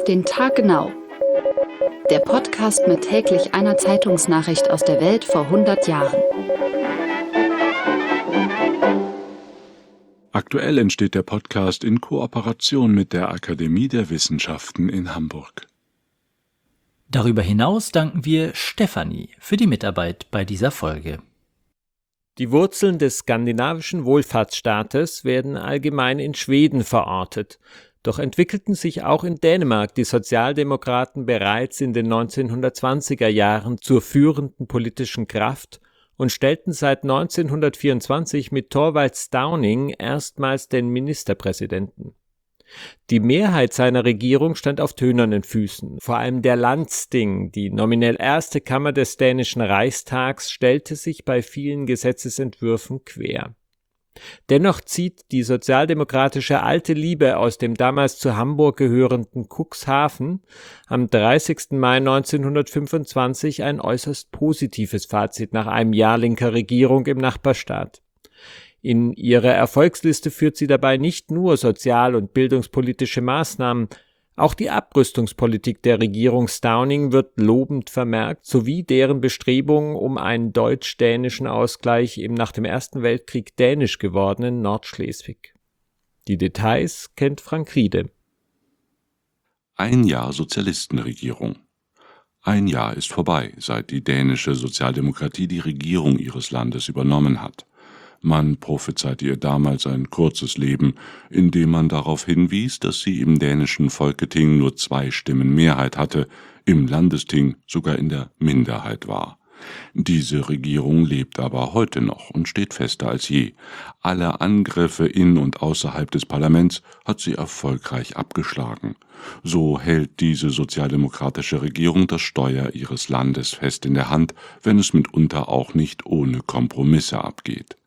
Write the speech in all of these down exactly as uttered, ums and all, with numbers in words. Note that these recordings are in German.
Auf den Tag genau. Der Podcast mit täglich einer Zeitungsnachricht aus der Welt vor hundert Jahren. Aktuell entsteht der Podcast in Kooperation mit der Akademie der Wissenschaften in Hamburg. Darüber hinaus danken wir Stefanie für die Mitarbeit bei dieser Folge. Die Wurzeln des skandinavischen Wohlfahrtsstaates werden allgemein in Schweden verortet. Doch entwickelten sich auch in Dänemark die Sozialdemokraten bereits in den neunzehnhundertzwanziger Jahren zur führenden politischen Kraft und stellten seit neunzehnhundertvierundzwanzig mit Thorvald Stauning erstmals den Ministerpräsidenten. Die Mehrheit seiner Regierung stand auf tönernen Füßen. Vor allem der Landsting, die nominell erste Kammer des dänischen Reichstags, stellte sich bei vielen Gesetzesentwürfen quer. Dennoch zieht die sozialdemokratische alte Liebe aus dem damals zu Hamburg gehörenden Cuxhaven am dreißigsten Mai neunzehnhundertfünfundzwanzig ein äußerst positives Fazit nach einem Jahr linker Regierung im Nachbarstaat. In ihrer Erfolgsliste führt sie dabei nicht nur sozial- und bildungspolitische Maßnahmen, auch die Abrüstungspolitik der Regierung Stauning wird lobend vermerkt, sowie deren Bestrebungen um einen deutsch-dänischen Ausgleich im nach dem Ersten Weltkrieg dänisch gewordenen Nordschleswig. Die Details kennt Frank Riede. Ein Jahr Sozialistenregierung. Ein Jahr ist vorbei, seit die dänische Sozialdemokratie die Regierung ihres Landes übernommen hat. Man prophezeite ihr damals ein kurzes Leben, indem man darauf hinwies, dass sie im dänischen Folketing nur zwei Stimmen Mehrheit hatte, im Landesting sogar in der Minderheit war. Diese Regierung lebt aber heute noch und steht fester als je. Alle Angriffe in und außerhalb des Parlaments hat sie erfolgreich abgeschlagen. So hält diese sozialdemokratische Regierung das Steuer ihres Landes fest in der Hand, wenn es mitunter auch nicht ohne Kompromisse abgeht.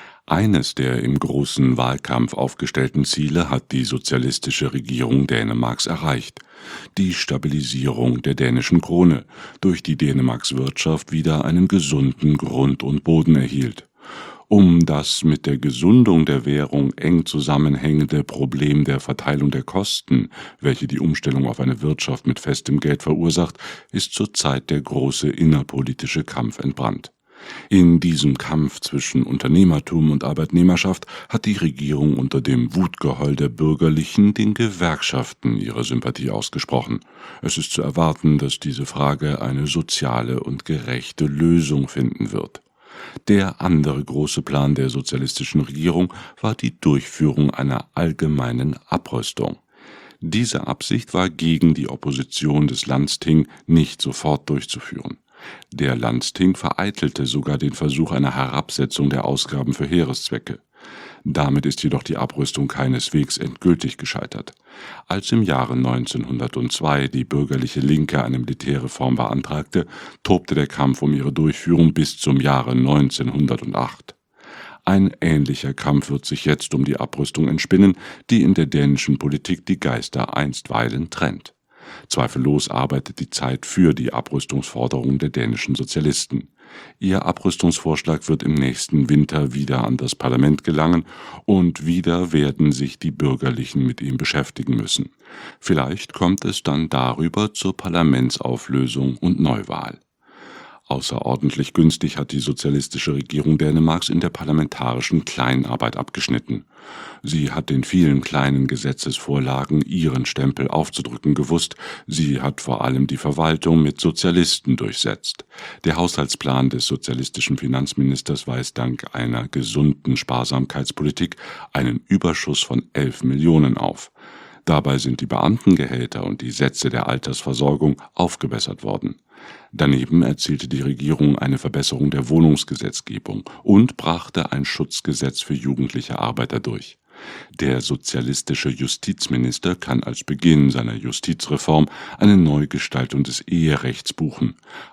Eines der im großen Wahlkampf aufgestellten Ziele hat die sozialistische Regierung Dänemarks erreicht: die Stabilisierung der dänischen Krone, durch die Dänemarks Wirtschaft wieder einen gesunden Grund und Boden erhielt. Um das mit der Gesundung der Währung eng zusammenhängende Problem der Verteilung der Kosten, welche die Umstellung auf eine Wirtschaft mit festem Geld verursacht, ist zurzeit der große innerpolitische Kampf entbrannt. In diesem Kampf zwischen Unternehmertum und Arbeitnehmerschaft hat die Regierung unter dem Wutgeheul der Bürgerlichen den Gewerkschaften ihre Sympathie ausgesprochen. Es ist zu erwarten, dass diese Frage eine soziale und gerechte Lösung finden wird. Der andere große Plan der sozialistischen Regierung war die Durchführung einer allgemeinen Abrüstung. Diese Absicht war gegen die Opposition des Landsting nicht sofort durchzuführen. Der Landsting vereitelte sogar den Versuch einer Herabsetzung der Ausgaben für Heereszwecke. Damit ist jedoch die Abrüstung keineswegs endgültig gescheitert. Als im Jahre neunzehnhundertzwei die bürgerliche Linke eine Militärreform beantragte, tobte der Kampf um ihre Durchführung bis zum Jahre neunzehnhundertacht. Ein ähnlicher Kampf wird sich jetzt um die Abrüstung entspinnen, die in der dänischen Politik die Geister einstweilen trennt. Zweifellos arbeitet die Zeit für die Abrüstungsforderung der dänischen Sozialisten. Ihr Abrüstungsvorschlag wird im nächsten Winter wieder an das Parlament gelangen und wieder werden sich die Bürgerlichen mit ihm beschäftigen müssen. Vielleicht kommt es dann darüber zur Parlamentsauflösung und Neuwahl. Außerordentlich günstig hat die sozialistische Regierung Dänemarks in der parlamentarischen Kleinarbeit abgeschnitten. Sie hat den vielen kleinen Gesetzesvorlagen ihren Stempel aufzudrücken gewusst. Sie hat vor allem die Verwaltung mit Sozialisten durchsetzt. Der Haushaltsplan des sozialistischen Finanzministers weist dank einer gesunden Sparsamkeitspolitik einen Überschuss von elf Millionen auf. Dabei sind die Beamtengehälter und die Sätze der Altersversorgung aufgebessert worden. Daneben erzielte die Regierung eine Verbesserung der Wohnungsgesetzgebung und brachte ein Schutzgesetz für jugendliche Arbeiter durch. Der sozialistische Justizminister kann als Beginn seiner Justizreform eine Neugestaltung des Eherechts buchen.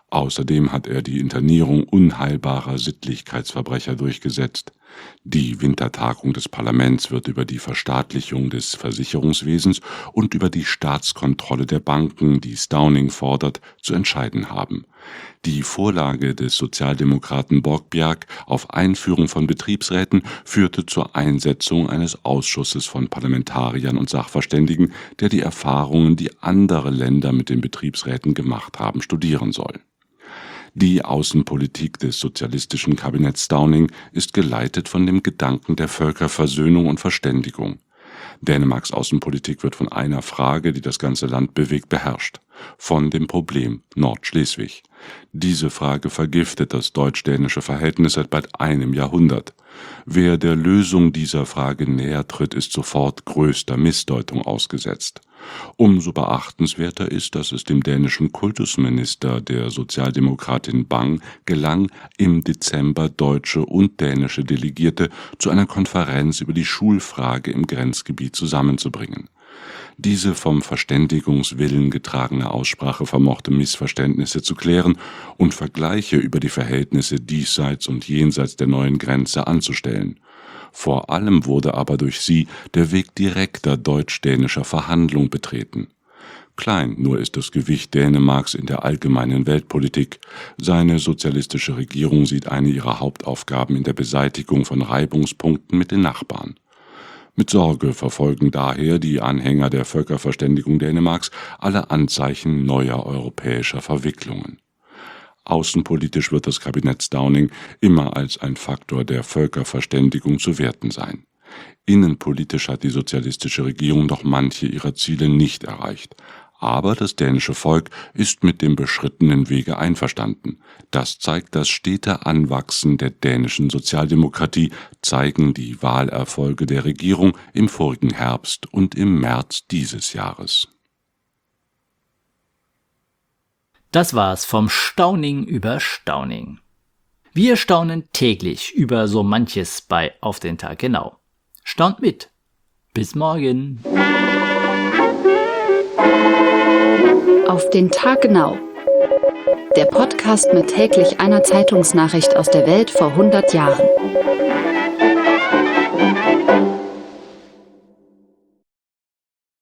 Außerdem hat er die Internierung unheilbarer Sittlichkeitsverbrecher durchgesetzt. Die Wintertagung des Parlaments wird über die Verstaatlichung des Versicherungswesens und über die Staatskontrolle der Banken, die Stauning fordert, zu entscheiden haben. Die Vorlage des Sozialdemokraten Borgbjerg auf Einführung von Betriebsräten führte zur Einsetzung eines Ausschusses von Parlamentariern und Sachverständigen, der die Erfahrungen, die andere Länder mit den Betriebsräten gemacht haben, studieren soll. Die Außenpolitik des sozialistischen Kabinetts Stauning ist geleitet von dem Gedanken der Völkerversöhnung und Verständigung. Dänemarks Außenpolitik wird von einer Frage, die das ganze Land bewegt, beherrscht: von dem Problem Nordschleswig. Diese Frage vergiftet das deutsch-dänische Verhältnis seit bald einem Jahrhundert. Wer der Lösung dieser Frage näher tritt, ist sofort größter Missdeutung ausgesetzt. Umso beachtenswerter ist, dass es dem dänischen Kultusminister, der Sozialdemokratin Bang, gelang, im Dezember deutsche und dänische Delegierte zu einer Konferenz über die Schulfrage im Grenzgebiet zusammenzubringen. Diese vom Verständigungswillen getragene Aussprache vermochte Missverständnisse zu klären und Vergleiche über die Verhältnisse diesseits und jenseits der neuen Grenze anzustellen. Vor allem wurde aber durch sie der Weg direkter deutsch-dänischer Verhandlung betreten. Klein nur ist das Gewicht Dänemarks in der allgemeinen Weltpolitik. Seine sozialistische Regierung sieht eine ihrer Hauptaufgaben in der Beseitigung von Reibungspunkten mit den Nachbarn. Mit Sorge verfolgen daher die Anhänger der Völkerverständigung Dänemarks alle Anzeichen neuer europäischer Verwicklungen. Außenpolitisch wird das Kabinett Stauning immer als ein Faktor der Völkerverständigung zu werten sein. Innenpolitisch hat die sozialistische Regierung doch manche ihrer Ziele nicht erreicht. Aber das dänische Volk ist mit dem beschrittenen Wege einverstanden. Das zeigt das stete Anwachsen der dänischen Sozialdemokratie, zeigen die Wahlerfolge der Regierung im vorigen Herbst und im März dieses Jahres. Das war's vom Stauning über Stauning. Wir staunen täglich über so manches bei Auf den Tag genau. Staunt mit. Bis morgen. Auf den Tag genau. Der Podcast mit täglich einer Zeitungsnachricht aus der Welt vor hundert Jahren.